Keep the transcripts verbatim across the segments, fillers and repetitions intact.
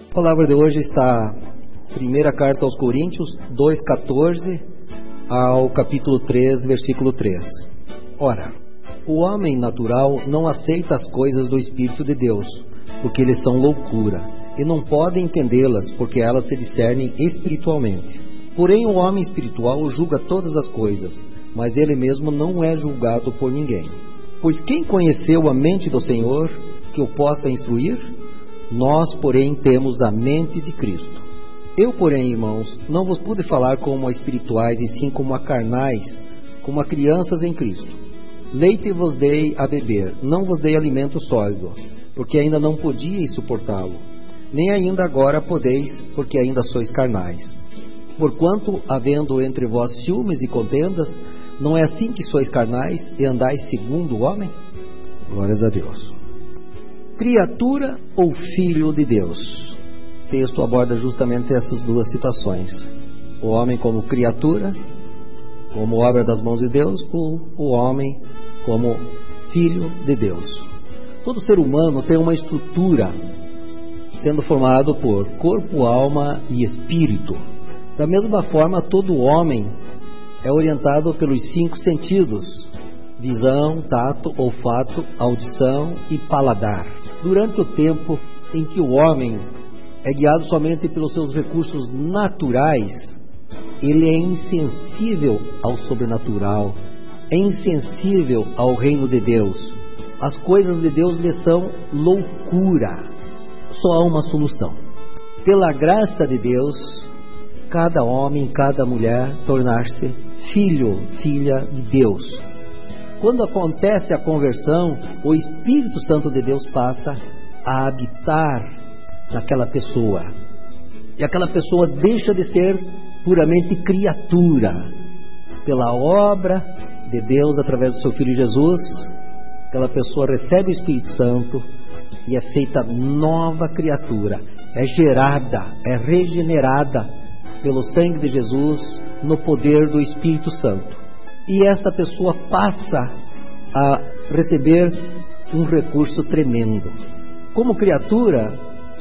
A palavra de hoje está primeira carta aos Coríntios dois, quatorze ao capítulo três, versículo três. Ora, o homem natural não aceita as coisas do Espírito de Deus, porque eles são loucura, e não pode entendê-las, porque elas se discernem espiritualmente. Porém, o homem espiritual julga todas as coisas, mas ele mesmo não é julgado por ninguém. Pois quem conheceu a mente do Senhor, que o possa instruir? Nós, porém, temos a mente de Cristo. Eu, porém, irmãos, não vos pude falar como a espirituais, e sim como a carnais, como a crianças em Cristo. Leite vos dei a beber, não vos dei alimento sólido, porque ainda não podíeis suportá-lo. Nem ainda agora podeis, porque ainda sois carnais. Porquanto, havendo entre vós ciúmes e contendas, não é assim que sois carnais e andais segundo o homem? Glórias a Deus. Criatura ou filho de Deus? O texto aborda justamente essas duas situações. O homem como criatura, como obra das mãos de Deus, ou o homem como filho de Deus. Todo ser humano tem uma estrutura, sendo formado por corpo, alma e espírito. Da mesma forma, todo homem é orientado pelos cinco sentidos: visão, tato, olfato, audição e paladar. Durante o tempo em que o homem é guiado somente pelos seus recursos naturais, ele é insensível ao sobrenatural, é insensível ao reino de Deus. As coisas de Deus lhe são loucura. Só há uma solução: pela graça de Deus, cada homem, cada mulher tornar-se filho, filha de Deus. Quando acontece a conversão, o Espírito Santo de Deus passa a habitar naquela pessoa. E aquela pessoa deixa de ser puramente criatura. Pela obra de Deus através do seu Filho Jesus, aquela pessoa recebe o Espírito Santo e é feita nova criatura. É gerada, é regenerada pelo sangue de Jesus no poder do Espírito Santo. E esta pessoa passa a receber um recurso tremendo. Como criatura,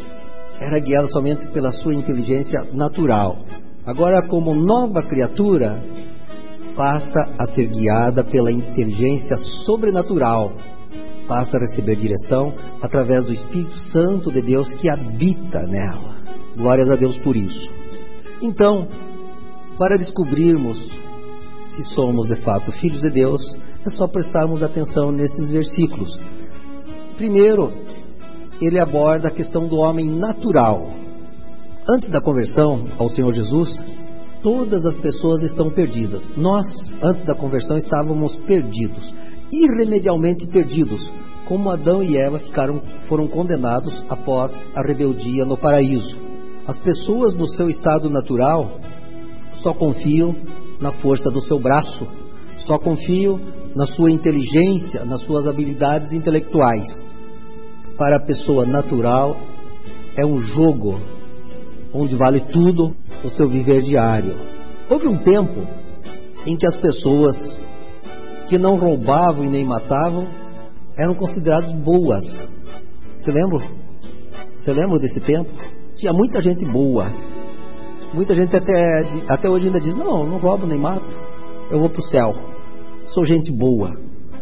era guiada somente pela sua inteligência natural. Agora, como nova criatura, passa a ser guiada pela inteligência sobrenatural. Passa a receber direção através do Espírito Santo de Deus que habita nela. Glórias a Deus por isso. Então, para descobrirmos se somos de fato filhos de Deus, é só prestarmos atenção nesses versículos. Primeiro, ele aborda a questão do homem natural. Antes da conversão ao Senhor Jesus, todas as pessoas estão perdidas. Nós, antes da conversão, estávamos perdidos, irremediavelmente perdidos, como Adão e Eva ficaram, foram condenados após a rebeldia no paraíso. As pessoas no seu estado natural só confiam na força do seu braço, só confiam na sua inteligência, nas suas habilidades intelectuais. Para a pessoa natural, é um jogo onde vale tudo o seu viver diário. Houve um tempo em que as pessoas que não roubavam e nem matavam eram consideradas boas. Você lembra? Você lembra desse tempo? Tinha muita gente boa. Muita gente até, até hoje ainda diz: não, não roubo nem mato, eu vou para o céu, sou gente boa.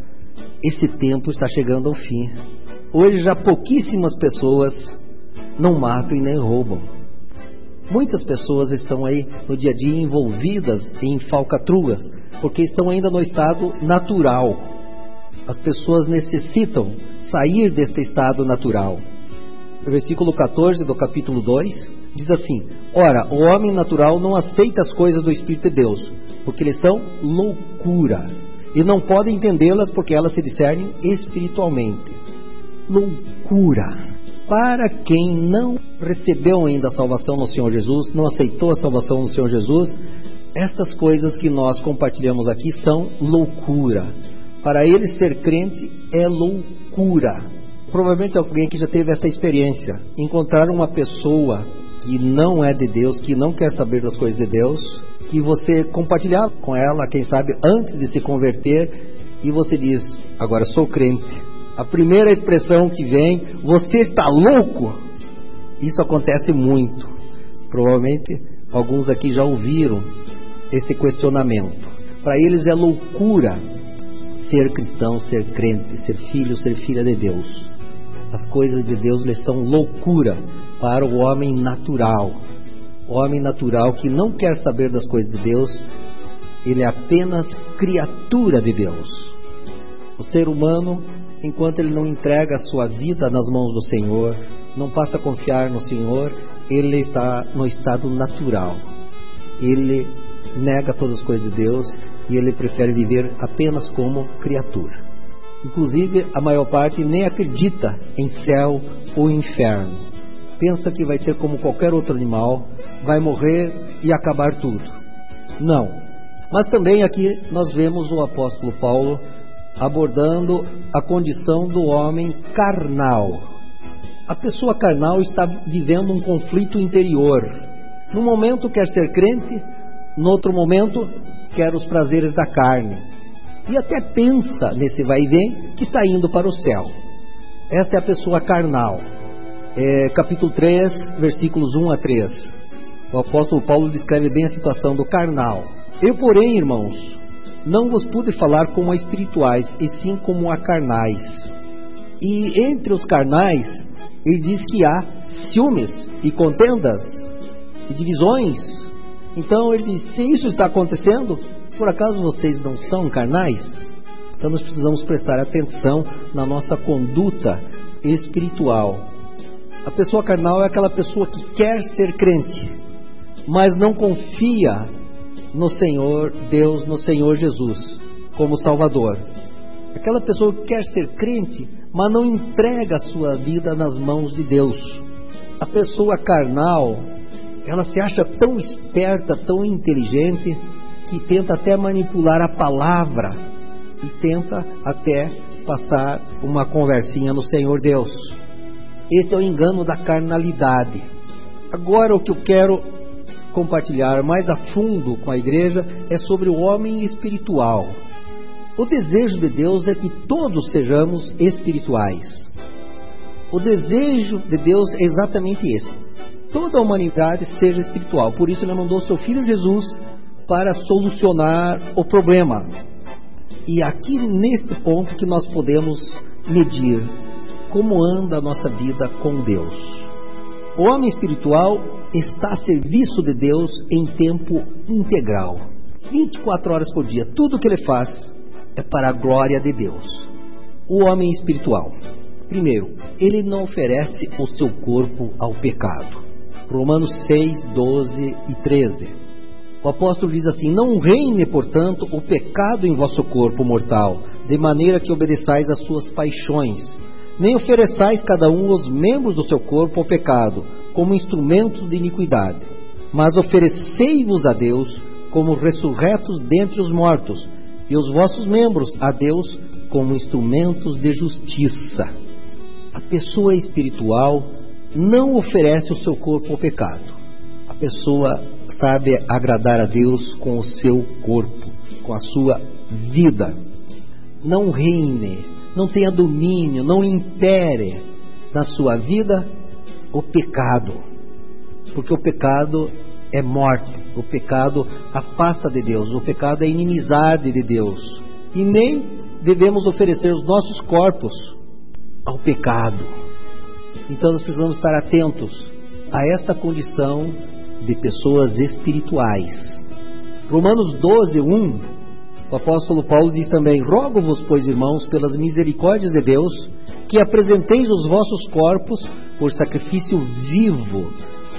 Esse tempo está chegando ao fim. Hoje já pouquíssimas pessoas não matam e nem roubam. Muitas pessoas estão aí no dia a dia envolvidas em falcatruas, porque estão ainda no estado natural. As pessoas necessitam sair deste estado natural. O versículo quatorze do capítulo dois diz assim: ora, o homem natural não aceita as coisas do Espírito de Deus, porque eles são loucura, e não pode entendê-las, porque elas se discernem espiritualmente. Loucura. Para quem não recebeu ainda a salvação no Senhor Jesus, não aceitou a salvação no Senhor Jesus, estas coisas que nós compartilhamos aqui são loucura. Para ele, ser crente é loucura. Provavelmente alguém que já teve essa experiência, encontrar uma pessoa que não é de Deus, que não quer saber das coisas de Deus, e você compartilhar com ela, quem sabe antes de se converter, e você diz: agora sou crente. A primeira expressão que vem: você está louco? Isso acontece muito. Provavelmente alguns aqui já ouviram esse questionamento. Para eles é loucura ser cristão, ser crente, ser filho, ser filha de Deus. As coisas de Deus lhes são loucura para o homem natural. O homem natural que não quer saber das coisas de Deus, ele é apenas criatura de Deus. O ser humano, enquanto ele não entrega a sua vida nas mãos do Senhor, não passa a confiar no Senhor, ele está no estado natural. Ele nega todas as coisas de Deus e ele prefere viver apenas como criatura. Inclusive, a maior parte nem acredita em céu ou inferno. Pensa que vai ser como qualquer outro animal, vai morrer e acabar tudo. Não. Mas também aqui nós vemos o apóstolo Paulo abordando a condição do homem carnal. A pessoa carnal está vivendo um conflito interior. Num momento quer ser crente, no outro momento quer os prazeres da carne. E até pensa nesse vai e vem que está indo para o céu. Esta é a pessoa carnal. É, capítulo três, versículos um a três. O apóstolo Paulo descreve bem a situação do carnal. Eu, porém, irmãos, não vos pude falar como a espirituais, e sim como a carnais. E entre os carnais, ele diz que há ciúmes e contendas e divisões. Então ele diz, se isso está acontecendo, por acaso vocês não são carnais? Então nós precisamos prestar atenção na nossa conduta espiritual. A pessoa carnal é aquela pessoa que quer ser crente, mas não confia no Senhor Deus, no Senhor Jesus como Salvador. Aquela pessoa que quer ser crente, mas não entrega a sua vida nas mãos de Deus. A pessoa carnal, ela se acha tão esperta, tão inteligente, que tenta até manipular a palavra e tenta até passar uma conversinha no Senhor Deus. Esse é o engano da carnalidade. Agora o que eu quero compartilhar mais a fundo com a igreja é sobre o homem espiritual. O desejo de Deus é que todos sejamos espirituais. O desejo de Deus é exatamente esse. Toda a humanidade seja espiritual. Por isso ele mandou seu Filho Jesus para solucionar o problema. E aqui neste ponto que nós podemos medir como anda a nossa vida com Deus. O homem espiritual está a serviço de Deus em tempo integral, vinte e quatro horas por dia. Tudo que ele faz é para a glória de Deus. O homem espiritual, primeiro, ele não oferece o seu corpo ao pecado. Romanos seis, doze e treze. O apóstolo diz assim: não reine, portanto, o pecado em vosso corpo mortal, de maneira que obedeçais às suas paixões, nem ofereçais cada um os membros do seu corpo ao pecado, como instrumentos de iniquidade, mas oferecei-vos a Deus como ressurretos dentre os mortos, e os vossos membros a Deus como instrumentos de justiça. A pessoa espiritual não oferece o seu corpo ao pecado. A pessoa sabe agradar a Deus com o seu corpo, com a sua vida. Não reine, não tenha domínio, não impere na sua vida o pecado, porque o pecado é morte, o pecado afasta de Deus, o pecado é inimizade de Deus, e nem devemos oferecer os nossos corpos ao pecado. Então nós precisamos estar atentos a esta condição de pessoas espirituais. Romanos doze, um, o apóstolo Paulo diz também: rogo-vos, pois, irmãos, pelas misericórdias de Deus, que apresenteis os vossos corpos por sacrifício vivo,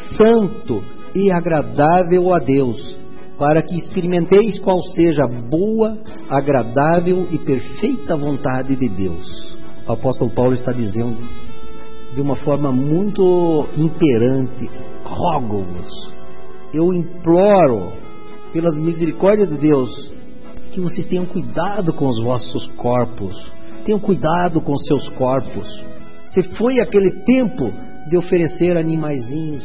santo e agradável a Deus, para que experimenteis qual seja a boa, agradável e perfeita vontade de Deus. O apóstolo Paulo está dizendo de uma forma muito imperante: rogo-vos, eu imploro pelas misericórdias de Deus que vocês tenham cuidado com os vossos corpos, tenham cuidado com os seus corpos. Se foi aquele tempo de oferecer animaizinhos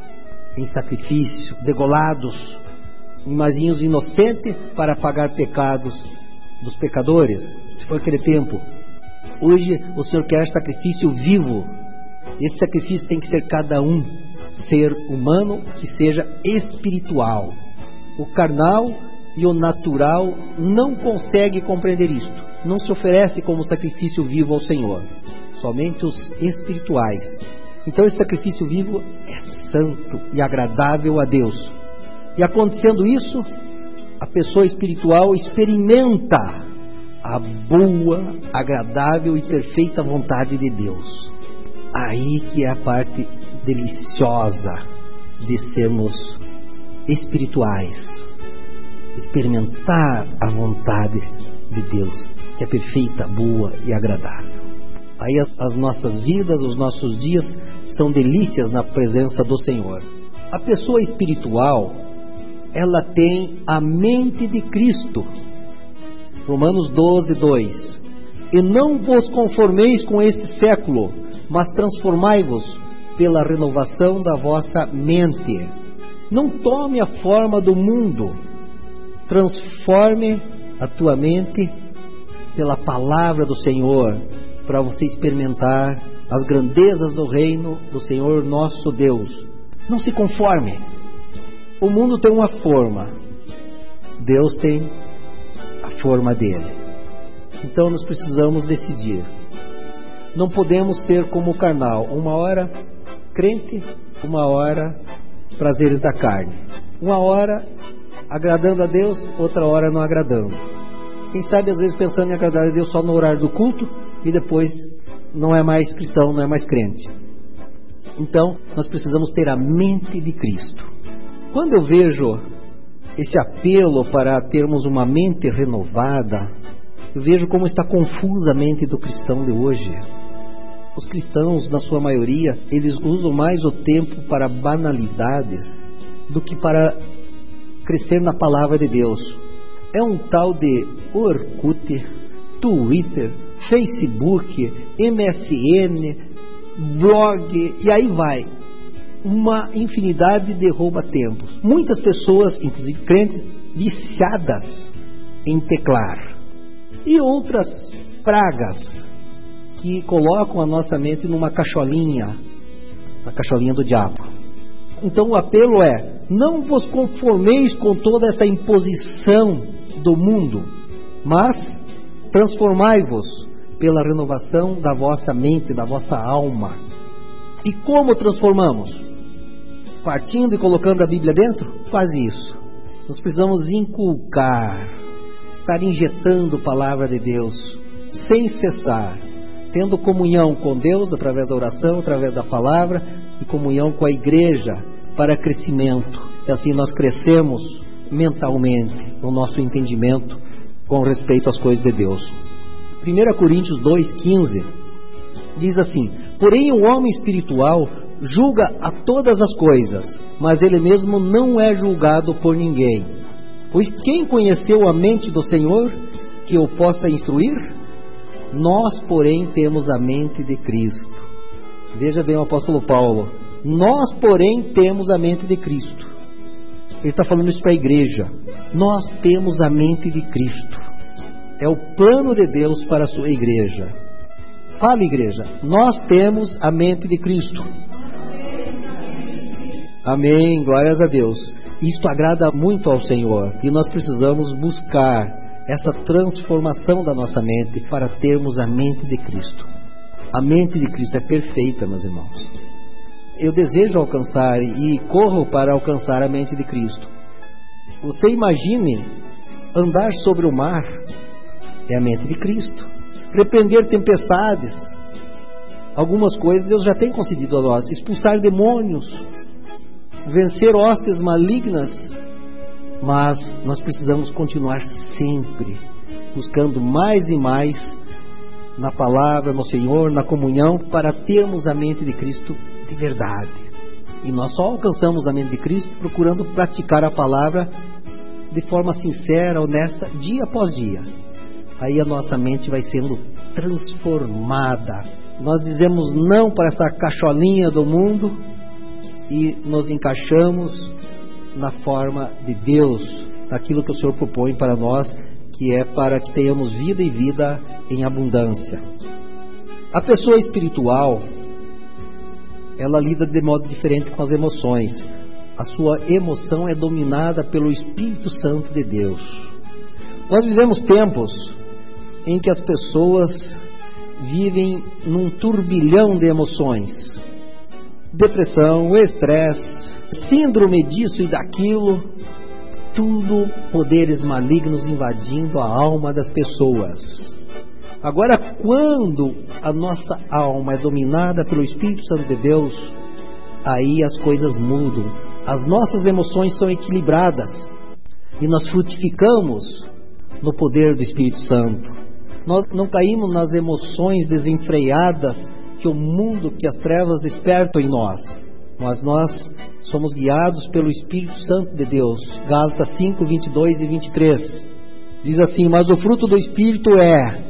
em sacrifício, degolados, animaizinhos inocentes para pagar pecados dos pecadores, se foi aquele tempo. Hoje o Senhor quer sacrifício vivo, Esse sacrifício tem que ser cada um ser humano que seja espiritual. O carnal e o natural não consegue compreender isto. Não se oferece como sacrifício vivo ao Senhor. Somente os espirituais. Então esse sacrifício vivo é santo e agradável a Deus. E acontecendo isso, a pessoa espiritual experimenta a boa, agradável e perfeita vontade de Deus. Aí que é a parte deliciosa de sermos espirituais. Experimentar a vontade de Deus, que é perfeita, boa e agradável. Aí as, as nossas vidas, os nossos dias são delícias na presença do Senhor. A pessoa espiritual, ela tem a mente de Cristo. Romanos doze, dois. E não vos conformeis com este século, mas transformai-vos pela renovação da vossa mente. Não tome a forma do mundo. Transforme a tua mente pela palavra do Senhor, para você experimentar as grandezas do reino do Senhor nosso Deus. Não se conforme. O mundo tem uma forma, Deus tem a forma dele. Então nós precisamos decidir. Não podemos ser como o carnal, uma hora crente, uma hora prazeres da carne, uma hora agradando a Deus, outra hora não agradando. Quem sabe às vezes pensando em agradar a Deus só no horário do culto e depois não é mais cristão, não é mais crente. Então nós precisamos ter a mente de Cristo. Quando eu vejo esse apelo para termos uma mente renovada, eu vejo como está confusa a mente do cristão de hoje. Os cristãos, na sua maioria, eles usam mais o tempo para banalidades do que para crescer na palavra de Deus. É um tal de Orkut, Twitter, Facebook, M S N, blog, e aí vai. Uma infinidade de rouba-tempos. Muitas pessoas, inclusive crentes, viciadas em teclar. E outras pragas que colocam a nossa mente numa cacholinha, na cacholinha do diabo. Então o apelo é: não vos conformeis com toda essa imposição do mundo, mas transformai-vos pela renovação da vossa mente, da vossa alma. E como transformamos? Partindo e colocando a Bíblia dentro? Quase isso. Nós precisamos inculcar, estar injetando a palavra de Deus sem cessar, tendo comunhão com Deus através da oração, através da palavra, e comunhão com a igreja para crescimento. E assim nós crescemos mentalmente no nosso entendimento com respeito às coisas de Deus. primeira Coríntios dois, quinze diz assim: porém o homem espiritual julga a todas as coisas, mas ele mesmo não é julgado por ninguém. Pois quem conheceu a mente do Senhor que o possa instruir? Nós, porém, temos a mente de Cristo. Veja bem o apóstolo Paulo. Nós, porém, temos a mente de Cristo. Ele está falando isso para a igreja. Nós temos a mente de Cristo. É o plano de Deus para a sua igreja. Fala, igreja. Nós temos a mente de Cristo. Amém, glórias a Deus. Isto agrada muito ao Senhor e nós precisamos buscar essa transformação da nossa mente para termos a mente de Cristo. A mente de Cristo é perfeita, meus irmãos. Eu desejo alcançar e corro para alcançar a mente de Cristo. Você imagine andar sobre o mar, é a mente de Cristo. Repreender tempestades, algumas coisas Deus já tem concedido a nós. Expulsar demônios, vencer hostes malignas, mas nós precisamos continuar sempre buscando mais e mais na palavra, no Senhor, na comunhão, para termos a mente de Cristo de verdade. E nós só alcançamos a mente de Cristo procurando praticar a palavra de forma sincera, honesta, dia após dia. Aí a nossa mente vai sendo transformada. Nós dizemos não para essa cacholinha do mundo e nos encaixamos na forma de Deus, naquilo que o Senhor propõe para nós, que é para que tenhamos vida e vida em abundância. A pessoa espiritual, ela lida de modo diferente com as emoções. A sua emoção é dominada pelo Espírito Santo de Deus. Nós vivemos tempos em que as pessoas vivem num turbilhão de emoções. Depressão, estresse, síndrome disso e daquilo, tudo poderes malignos invadindo a alma das pessoas. Agora, quando a nossa alma é dominada pelo Espírito Santo de Deus, aí as coisas mudam. As nossas emoções são equilibradas e nós frutificamos no poder do Espírito Santo. Nós não caímos nas emoções desenfreadas que o mundo, que as trevas despertam em nós, mas nós somos guiados pelo Espírito Santo de Deus. Gálatas cinco, vinte e dois e vinte e três diz assim: mas o fruto do Espírito é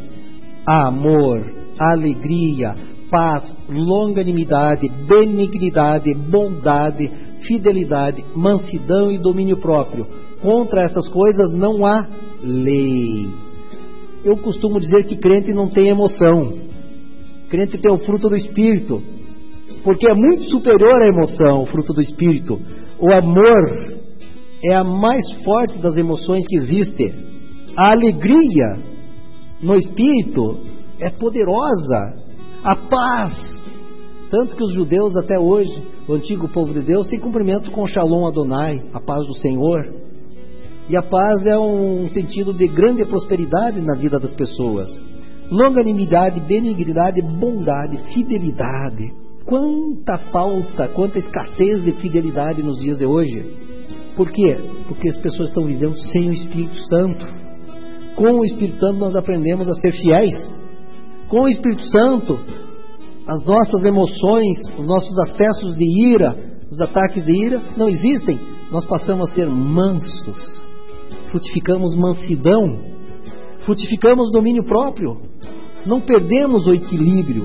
amor, alegria, paz, longanimidade, benignidade, bondade, fidelidade, mansidão e domínio próprio. Contra essas coisas não há lei. Eu costumo dizer que crente não tem emoção. Crente tem o fruto do Espírito, porque é muito superior à emoção, o fruto do Espírito. O amor é a mais forte das emoções que existe. A alegria no Espírito é poderosa. A paz, tanto que os judeus até hoje, o antigo povo de Deus, se cumprimentam com Shalom Adonai, a paz do Senhor. E a paz é um sentido de grande prosperidade na vida das pessoas. Longanimidade, benignidade, bondade, fidelidade. Quanta falta, quanta escassez de fidelidade nos dias de hoje. Por quê? Porque as pessoas estão vivendo sem o Espírito Santo. Com o Espírito Santo nós aprendemos a ser fiéis. Com o Espírito Santo, as nossas emoções, os nossos acessos de ira, os ataques de ira não existem. Nós passamos a ser mansos. Frutificamos mansidão. Frutificamos domínio próprio. Não perdemos o equilíbrio.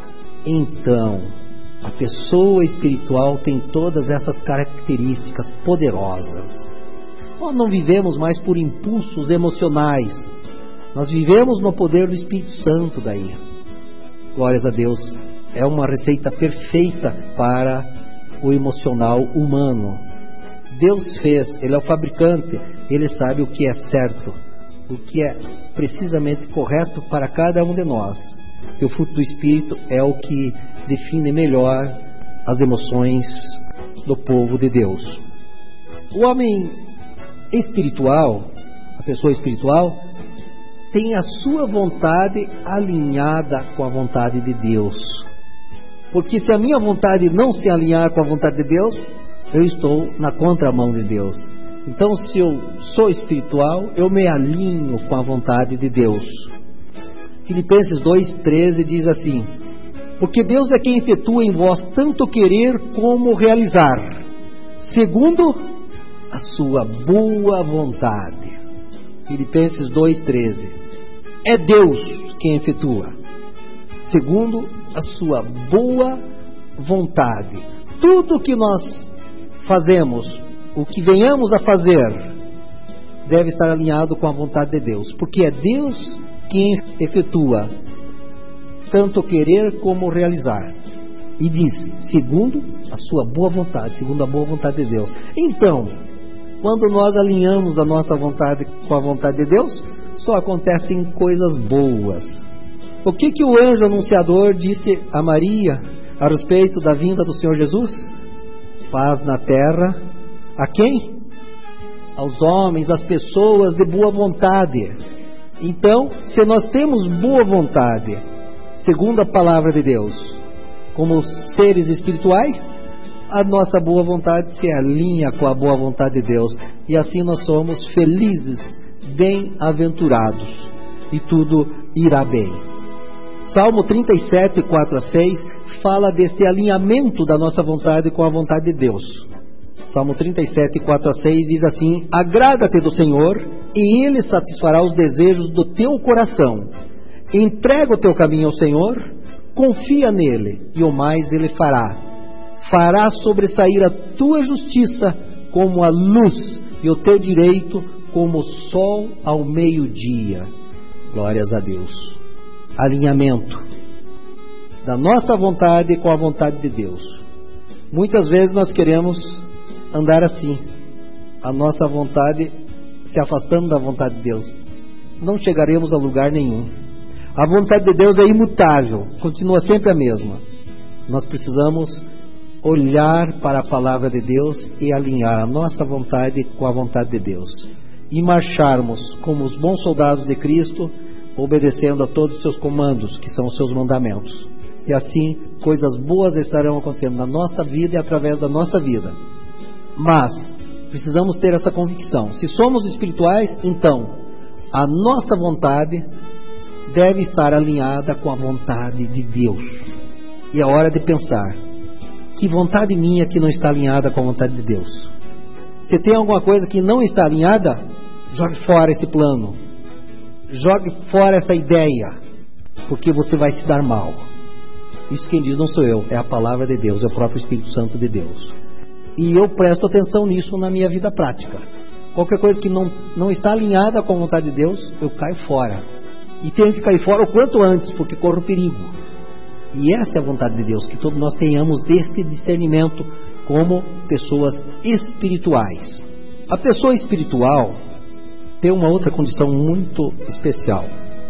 Então, a pessoa espiritual tem todas essas características poderosas. Nós não vivemos mais por impulsos emocionais. Nós vivemos no poder do Espírito Santo daí. Glórias a Deus. É uma receita perfeita para o emocional humano. Deus fez, Ele é o fabricante, Ele sabe o que é certo, o que é precisamente correto para cada um de nós. E o fruto do Espírito é o que define melhor as emoções do povo de Deus. O homem espiritual, a pessoa espiritual, tem a sua vontade alinhada com a vontade de Deus. Porque se a minha vontade não se alinhar com a vontade de Deus, eu estou na contramão de Deus. Então, se eu sou espiritual, eu me alinho com a vontade de Deus. Filipenses dois, treze diz assim: porque Deus é quem efetua em vós tanto querer como realizar, segundo a sua boa vontade. Filipenses dois, treze. É Deus quem efetua, segundo a sua boa vontade. Tudo que nós fazemos, o que venhamos a fazer, deve estar alinhado com a vontade de Deus, porque é Deus quem efetua tanto querer como realizar. E disse, segundo a sua boa vontade, segundo a boa vontade de Deus. Então, quando nós alinhamos a nossa vontade com a vontade de Deus, só acontecem coisas boas. O que que o anjo anunciador disse a Maria a respeito da vinda do Senhor Jesus? Paz na terra. A quem? Aos homens, às pessoas de boa vontade. Então, se nós temos boa vontade, segundo a palavra de Deus, como seres espirituais, a nossa boa vontade se alinha com a boa vontade de Deus. E assim nós somos felizes, bem-aventurados, e tudo irá bem. Salmo trinta e sete, quatro a seis, fala deste alinhamento da nossa vontade com a vontade de Deus. Salmo trinta e sete, quatro a seis diz assim: agrada-te do Senhor, e Ele satisfará os desejos do teu coração. Entrega o teu caminho ao Senhor, confia nele, e o mais Ele fará. Fará sobressair a tua justiça como a luz, e o teu direito como o sol ao meio-dia. Glórias a Deus. Alinhamento da nossa vontade com a vontade de Deus. Muitas vezes nós queremos andar assim, a nossa vontade se afastando da vontade de Deus. Não chegaremos a lugar nenhum. A vontade de Deus é imutável, continua sempre a mesma. Nós precisamos olhar para a palavra de Deus e alinhar a nossa vontade com a vontade de Deus. E marcharmos como os bons soldados de Cristo, obedecendo a todos os seus comandos, que são os seus mandamentos. E assim, coisas boas estarão acontecendo na nossa vida e através da nossa vida. Mas, precisamos ter essa convicção. Se somos espirituais, então, a nossa vontade deve estar alinhada com a vontade de Deus. E é hora de pensar, que vontade minha que não está alinhada com a vontade de Deus? Se tem alguma coisa que não está alinhada, jogue fora esse plano. Jogue fora essa ideia, porque você vai se dar mal. Isso quem diz não sou eu, é a palavra de Deus, é o próprio Espírito Santo de Deus. E eu presto atenção nisso na minha vida prática. Qualquer coisa que não, não está alinhada com a vontade de Deus, eu caio fora. E tenho que cair fora o quanto antes, porque corro perigo. E esta é a vontade de Deus, que todos nós tenhamos este discernimento como pessoas espirituais. A pessoa espiritual tem uma outra condição muito especial.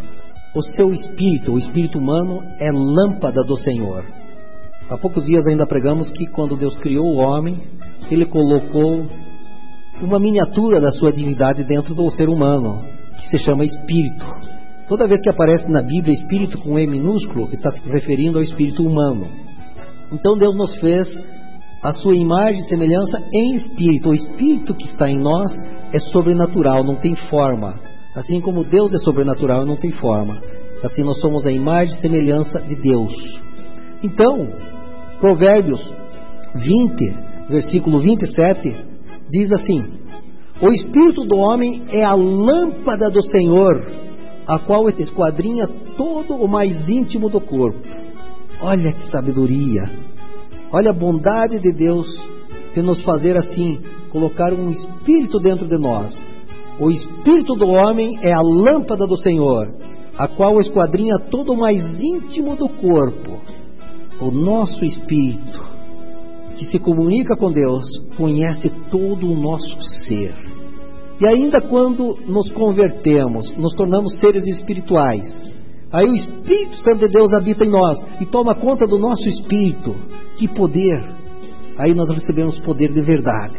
O seu espírito, o espírito humano, é lâmpada do Senhor. Há poucos dias ainda pregamos que quando Deus criou o homem, Ele colocou uma miniatura da sua divindade dentro do ser humano, que se chama espírito. Toda vez que aparece na Bíblia espírito com E minúsculo, está se referindo ao espírito humano. Então Deus nos fez a sua imagem e semelhança em espírito. O espírito que está em nós é sobrenatural, não tem forma. Assim como Deus é sobrenatural e não tem forma, assim nós somos a imagem e semelhança de Deus. Então, Provérbios vinte, versículo vinte e sete, diz assim: o espírito do homem é a lâmpada do Senhor, a qual esquadrinha todo o mais íntimo do corpo. Olha que sabedoria! Olha a bondade de Deus de nos fazer assim, colocar um espírito dentro de nós. O espírito do homem é a lâmpada do Senhor, a qual esquadrinha todo o mais íntimo do corpo. O nosso espírito, que se comunica com Deus, conhece todo o nosso ser. E ainda quando nos convertemos, nos tornamos seres espirituais, aí o Espírito Santo de Deus habita em nós e toma conta do nosso espírito. Que poder! Aí nós recebemos poder de verdade,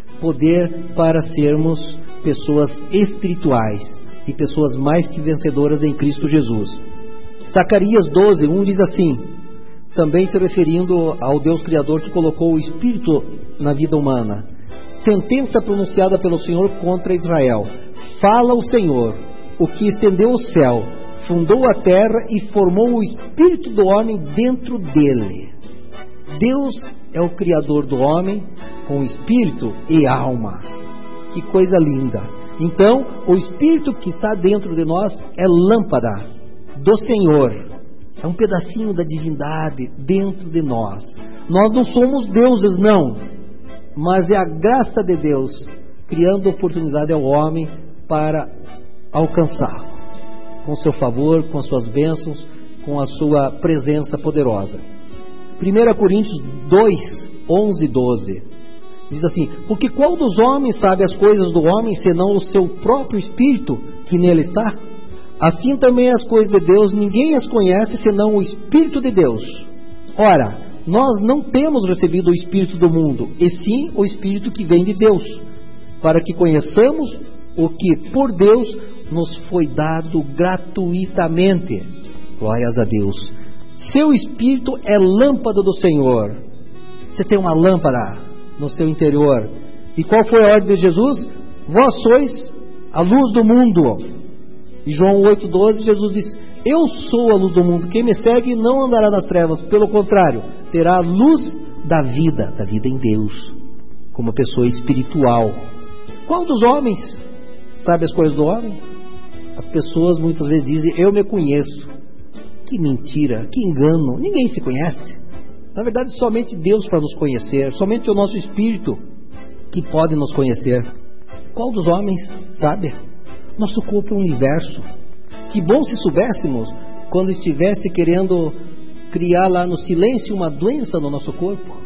poder para sermos pessoas espirituais e pessoas mais que vencedoras em Cristo Jesus. Zacarias doze, um diz assim, também se referindo ao Deus Criador que colocou o Espírito na vida humana: sentença pronunciada pelo Senhor contra Israel. Fala o Senhor, o que estendeu o céu, fundou a terra e formou o espírito do homem dentro dele. Deus é o Criador do homem com espírito e alma. Que coisa linda! Então, o espírito que está dentro de nós é lâmpada do Senhor. É um pedacinho da divindade dentro de nós. Nós não somos deuses, não. Mas é a graça de Deus criando oportunidade ao homem para alcançá-lo, com seu favor, com as suas bênçãos, com a sua presença poderosa. primeira Coríntios dois, onze e doze diz assim: porque qual dos homens sabe as coisas do homem, senão o seu próprio espírito que nele está? Assim também as coisas de Deus, ninguém as conhece, senão o Espírito de Deus. Ora, nós não temos recebido o espírito do mundo, e sim o Espírito que vem de Deus, para que conheçamos o que por Deus nos foi dado gratuitamente. Glórias a Deus. Seu Espírito é lâmpada do Senhor. Você tem uma lâmpada no seu interior. E qual foi a ordem de Jesus? Vós sois a luz do mundo. E João oito, doze, Jesus diz: eu sou a luz do mundo, quem me segue não andará nas trevas, pelo contrário, terá a luz da vida, da vida em Deus, como pessoa espiritual. Qual dos homens sabe as coisas do homem? As pessoas muitas vezes dizem: eu me conheço. Que mentira, que engano, ninguém se conhece. Na verdade, somente Deus para nos conhecer, somente o nosso espírito que pode nos conhecer. Qual dos homens sabe? Nosso corpo é um universo. Que bom se soubéssemos quando estivesse querendo criar lá no silêncio uma doença no nosso corpo.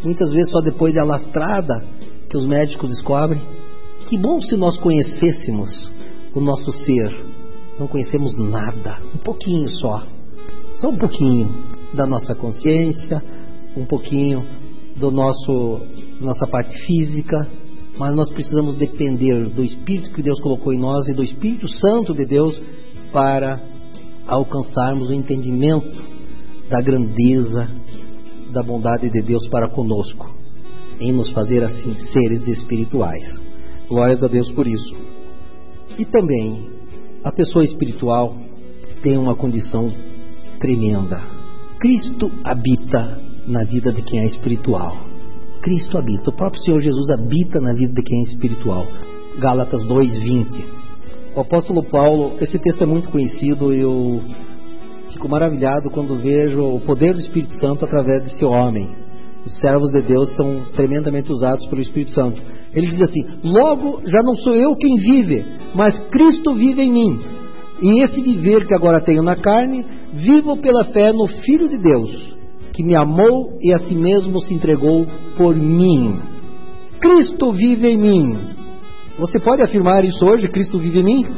muitas vezes só depois de alastrada que os médicos descobrem. Que bom se nós conhecêssemos o nosso ser. Não conhecemos nada, um pouquinho só, só um pouquinho da nossa consciência, um pouquinho do nosso nossa parte física, mas nós precisamos depender do Espírito que Deus colocou em nós e do Espírito Santo de Deus para alcançarmos o entendimento da grandeza da bondade de Deus para conosco, em nos fazer assim seres espirituais. Glórias a Deus por isso. E também a pessoa espiritual tem uma condição tremenda. Cristo habita na vida de quem é espiritual. Cristo habita, o próprio Senhor Jesus habita na vida de quem é espiritual. Gálatas dois, vinte. O apóstolo Paulo, esse texto é muito conhecido, eu fico maravilhado quando vejo o poder do Espírito Santo através desse homem. Os servos de Deus são tremendamente usados pelo Espírito Santo. Ele diz assim: logo já não sou eu quem vive, mas Cristo vive em mim. E esse viver que agora tenho na carne, vivo pela fé no Filho de Deus, que me amou e a si mesmo se entregou por mim. Cristo vive em mim. Você pode afirmar isso hoje? Cristo vive em mim?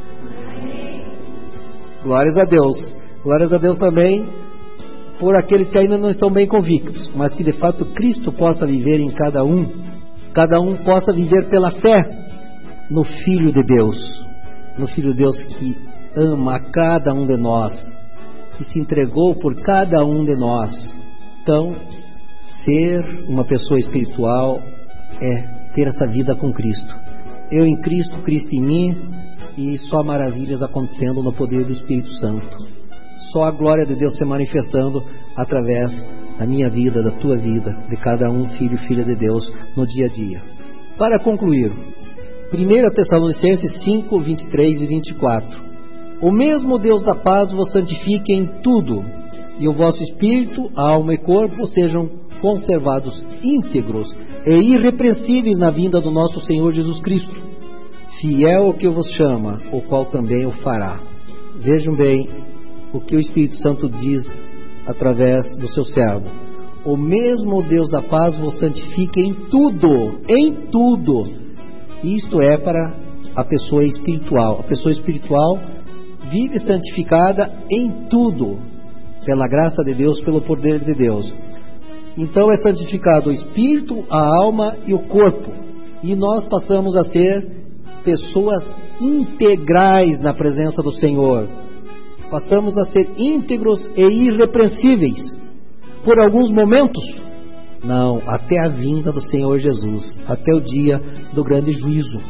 Glórias a Deus. Glórias a Deus também por aqueles que ainda não estão bem convictos, mas que de fato Cristo possa viver em cada um, cada um possa viver pela fé no Filho de Deus, no Filho de Deus que ama a cada um de nós, que se entregou por cada um de nós. Então, ser uma pessoa espiritual é ter essa vida com Cristo. Eu em Cristo, Cristo em mim, e só maravilhas acontecendo no poder do Espírito Santo. Só a glória de Deus se manifestando através da minha vida, da tua vida, de cada um filho e filha de Deus no dia a dia. Para concluir, primeira Tessalonicenses cinco, vinte e três e vinte e quatro. O mesmo Deus da paz vos santifique em tudo, e o vosso espírito, alma e corpo sejam conservados íntegros e irrepreensíveis na vinda do nosso Senhor Jesus Cristo. Fiel o que vos chama, o qual também o fará. Vejam bem o que o Espírito Santo diz através do seu servo. O mesmo Deus da paz vos santifique em tudo, em tudo. Isto é para a pessoa espiritual. A pessoa espiritual vive santificada em tudo, pela graça de Deus, pelo poder de Deus. Então é santificado o espírito, a alma e o corpo. E nós passamos a ser pessoas integrais na presença do Senhor. Passamos a ser íntegros e irrepreensíveis. Por alguns momentos? Não, até a vinda do Senhor Jesus, até o dia do grande juízo.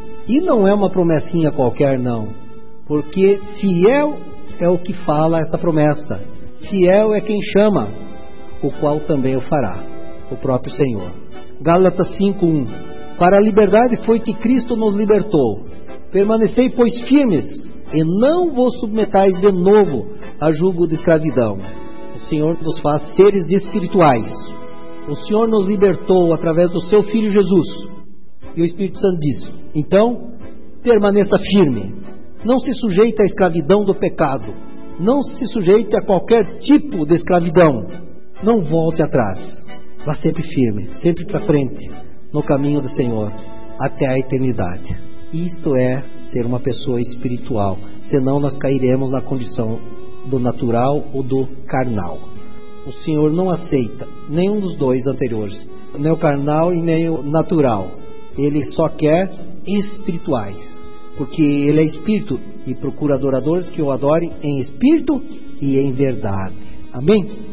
E não é uma promessinha qualquer, não, porque fiel é o que fala essa promessa. Fiel é quem chama, o qual também o fará, o próprio Senhor. Gálatas cinco, um. Para a liberdade foi que Cristo nos libertou. Permanecei, pois, firmes, e não vos submetais de novo a jugo de escravidão. O Senhor nos faz seres espirituais. O Senhor nos libertou através do seu Filho Jesus. E o Espírito Santo diz: então, permaneça firme. Não se sujeite à escravidão do pecado. Não se sujeite a qualquer tipo de escravidão. Não volte atrás. Vá sempre firme, sempre para frente, no caminho do Senhor, até a eternidade. Isto é ser uma pessoa espiritual. Senão nós cairemos na condição do natural ou do carnal. O Senhor não aceita nenhum dos dois anteriores, nem o carnal e nem o natural. Ele só quer espirituais, porque Ele é espírito e procura adoradores que o adorem em espírito e em verdade. Amém?